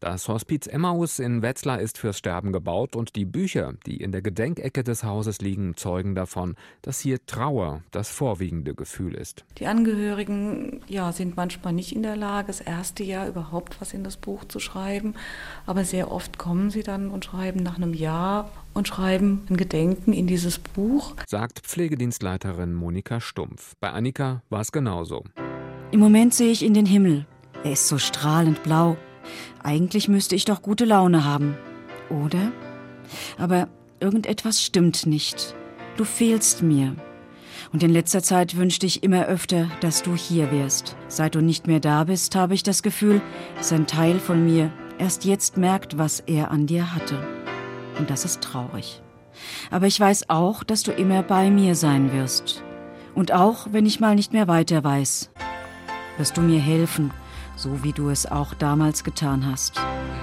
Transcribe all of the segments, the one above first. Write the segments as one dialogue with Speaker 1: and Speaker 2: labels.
Speaker 1: Das Hospiz Emmaus in Wetzlar ist fürs Sterben gebaut und die Bücher, die in der Gedenkecke des Hauses liegen, zeugen davon, dass hier Trauer das vorwiegende Gefühl ist.
Speaker 2: Die Angehörigen sind manchmal nicht in der Lage, das erste Jahr überhaupt was in das Buch zu schreiben, aber sehr oft kommen sie dann und schreiben nach einem Jahr und schreiben ein Gedenken in dieses Buch.
Speaker 1: Sagt Pflegedienstleiterin Monika Stumpf. Bei Annika war es genauso.
Speaker 3: Im Moment sehe ich in den Himmel. Er ist so strahlend blau. Eigentlich müsste ich doch gute Laune haben, oder? Aber irgendetwas stimmt nicht. Du fehlst mir. Und in letzter Zeit wünschte ich immer öfter, dass du hier wärst. Seit du nicht mehr da bist, habe ich das Gefühl, dass ein Teil von mir erst jetzt merkt, was er an dir hatte. Und das ist traurig. Aber ich weiß auch, dass du immer bei mir sein wirst. Und auch, wenn ich mal nicht mehr weiter weiß, wirst du mir helfen, so wie du es auch damals getan hast.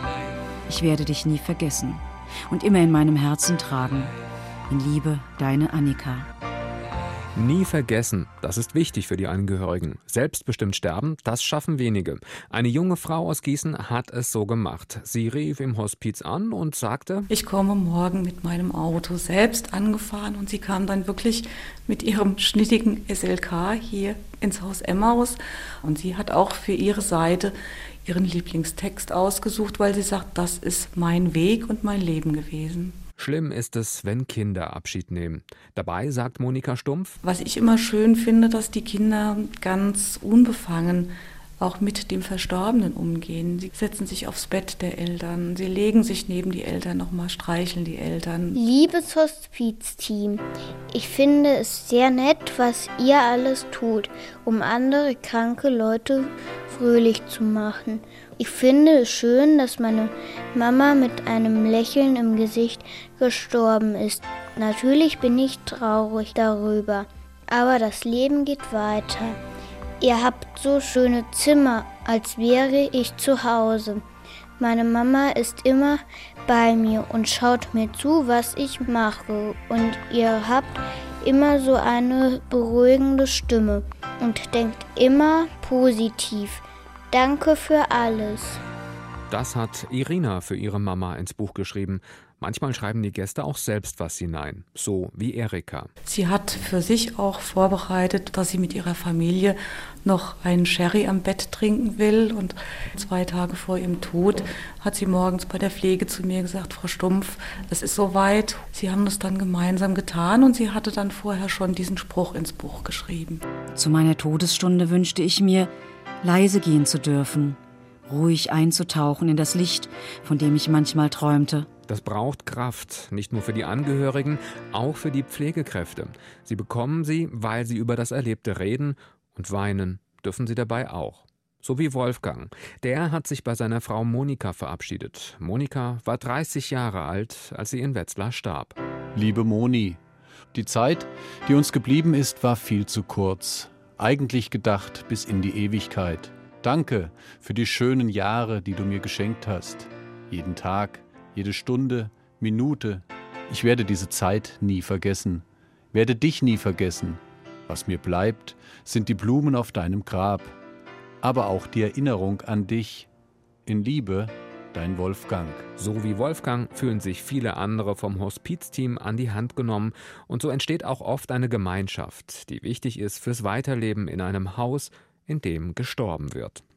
Speaker 3: Ich werde dich nie vergessen und immer in meinem Herzen tragen. In Liebe, deine Annika.
Speaker 1: Nie vergessen, das ist wichtig für die Angehörigen. Selbstbestimmt sterben, das schaffen wenige. Eine junge Frau aus Gießen hat es so gemacht. Sie rief im Hospiz an und sagte:
Speaker 2: Ich komme morgen mit meinem Auto selbst angefahren, und sie kam dann wirklich mit ihrem schnittigen SLK hier ins Haus Emmaus, und sie hat auch für ihre Seite ihren Lieblingstext ausgesucht, weil sie sagt, das ist mein Weg und mein Leben gewesen.
Speaker 1: Schlimm ist es, wenn Kinder Abschied nehmen. Dabei sagt Monika Stumpf:
Speaker 2: Was ich immer schön finde, dass die Kinder ganz unbefangen auch mit dem Verstorbenen umgehen. Sie setzen sich aufs Bett der Eltern, sie legen sich neben die Eltern nochmal, streicheln die Eltern.
Speaker 4: Liebes Hospizteam, ich finde es sehr nett, was ihr alles tut, um andere kranke Leute fröhlich zu machen. Ich finde es schön, dass meine Mama mit einem Lächeln im Gesicht gestorben ist. Natürlich bin ich traurig darüber, aber das Leben geht weiter. Ihr habt so schöne Zimmer, als wäre ich zu Hause. Meine Mama ist immer bei mir und schaut mir zu, was ich mache. Und ihr habt immer so eine beruhigende Stimme und denkt immer positiv. Danke für alles.
Speaker 1: Das hat Irina für ihre Mama ins Buch geschrieben. Manchmal schreiben die Gäste auch selbst was hinein, so wie Erika.
Speaker 2: Sie hat für sich auch vorbereitet, dass sie mit ihrer Familie noch einen Sherry am Bett trinken will. Und 2 Tage vor ihrem Tod hat sie morgens bei der Pflege zu mir gesagt: Frau Stumpf, es ist soweit. Sie haben das dann gemeinsam getan, und sie hatte dann vorher schon diesen Spruch ins Buch geschrieben.
Speaker 3: Zu meiner Todesstunde wünschte ich mir, leise gehen zu dürfen, ruhig einzutauchen in das Licht, von dem ich manchmal träumte.
Speaker 1: Das braucht Kraft, nicht nur für die Angehörigen, auch für die Pflegekräfte. Sie bekommen sie, weil sie über das Erlebte reden, und weinen dürfen sie dabei auch. So wie Wolfgang. Der hat sich bei seiner Frau Monika verabschiedet. Monika war 30 Jahre alt, als sie in Wetzlar starb.
Speaker 5: Liebe Moni, die Zeit, die uns geblieben ist, war viel zu kurz. Eigentlich gedacht bis in die Ewigkeit. Danke für die schönen Jahre, die du mir geschenkt hast. Jeden Tag, jede Stunde, Minute. Ich werde diese Zeit nie vergessen, werde dich nie vergessen. Was mir bleibt, sind die Blumen auf deinem Grab, aber auch die Erinnerung an dich. In Liebe, dein Wolfgang.
Speaker 1: So wie Wolfgang fühlen sich viele andere vom Hospizteam an die Hand genommen, und so entsteht auch oft eine Gemeinschaft, die wichtig ist fürs Weiterleben in einem Haus, in dem gestorben wird.